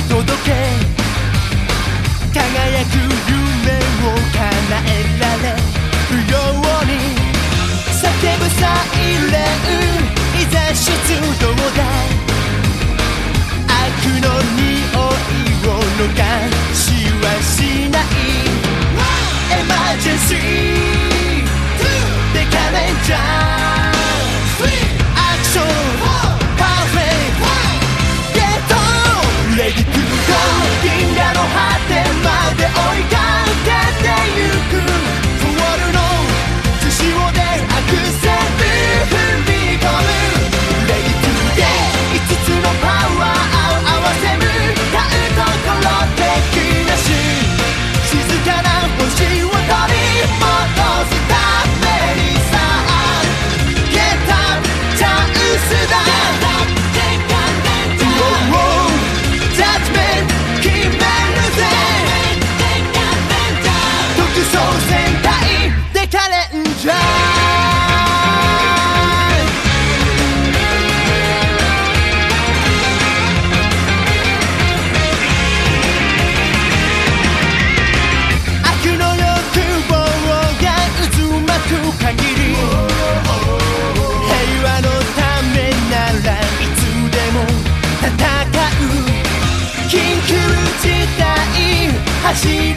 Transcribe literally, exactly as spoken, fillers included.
届け輝く夢を叶えられるように叫ぶサイレンいざ出動だ悪の匂いを逃しはしないエマージェンシーデカレンジャーアクションパーフェクトゲットレディトゥーゴー銀河の果てまで追いかけてゆくフォールの血潮でアクセル踏み込むレディトゥーゲー五つのパワーを合わせる買うところ的なし静かな星を取り戻すためにさあゲッタチャンスだジャッジメント決めるぜ特捜戦隊デカレンジャー悪の欲望が渦巻く限り平和のためならいつでも戦う緊急事態走り